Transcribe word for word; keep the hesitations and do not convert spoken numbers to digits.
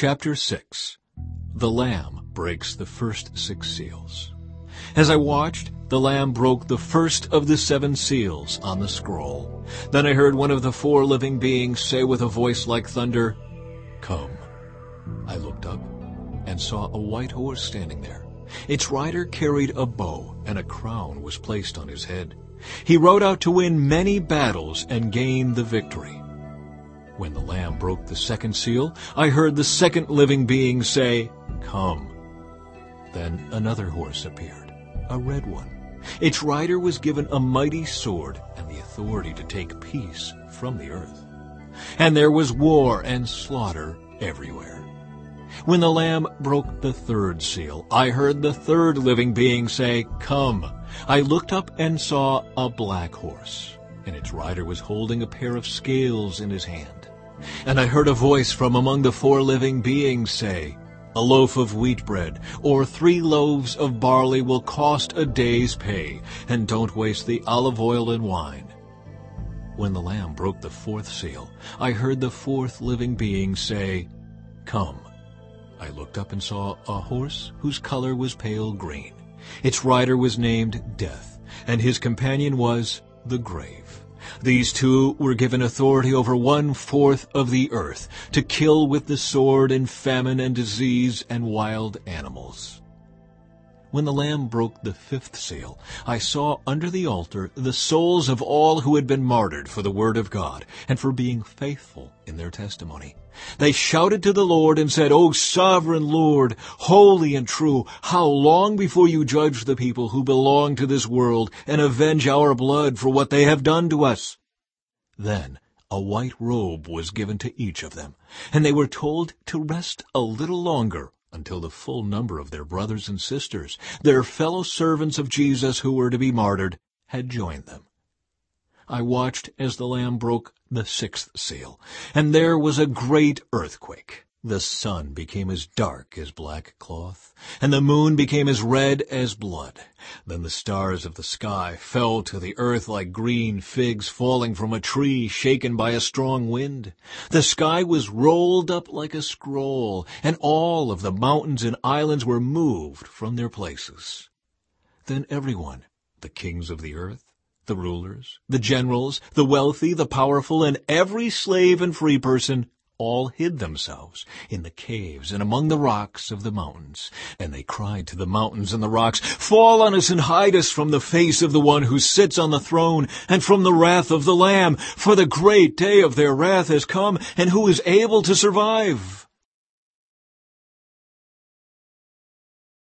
Chapter six. The Lamb breaks the first six seals. As I watched, the Lamb broke the first of the seven seals on the scroll. Then I heard one of the four living beings say with a voice like thunder, "Come." I looked up and saw a white horse standing there. Its rider carried a bow, and a crown was placed on his head. He rode out to win many battles and gain the victory. When the Lamb broke the second seal, I heard the second living being say, "Come." Then another horse appeared, a red one. Its rider was given a mighty sword and the authority to take peace from the earth. And there was war and slaughter everywhere. When the Lamb broke the third seal, I heard the third living being say, "Come." I looked up and saw a black horse, and its rider was holding a pair of scales in his hand. And I heard a voice from among the four living beings say, "A loaf of wheat bread or three loaves of barley will cost a day's pay, and don't waste the olive oil and wine." When the Lamb broke the fourth seal, I heard the fourth living being say, "Come." I looked up and saw a horse whose color was pale green. Its rider was named Death, and his companion was the Grave. These two were given authority over one-fourth of the earth, to kill with the sword and famine and disease and wild animals. When the Lamb broke the fifth seal, I saw under the altar the souls of all who had been martyred for the word of God and for being faithful in their testimony. They shouted to the Lord and said, "O sovereign Lord, holy and true, how long before you judge the people who belong to this world and avenge our blood for what they have done to us?" Then a white robe was given to each of them, and they were told to rest a little longer until the full number of their brothers and sisters, their fellow servants of Jesus who were to be martyred, had joined them. I watched as the Lamb broke the sixth seal, and there was a great earthquake. The sun became as dark as black cloth, and the moon became as red as blood. Then the stars of the sky fell to the earth like green figs falling from a tree shaken by a strong wind. The sky was rolled up like a scroll, and all of the mountains and islands were moved from their places. Then everyone, the kings of the earth, the rulers, the generals, the wealthy, the powerful, and every slave and free person, all hid themselves in the caves and among the rocks of the mountains. And they cried to the mountains and the rocks, "Fall on us and hide us from the face of the one who sits on the throne and from the wrath of the Lamb, for the great day of their wrath has come, and who is able to survive?"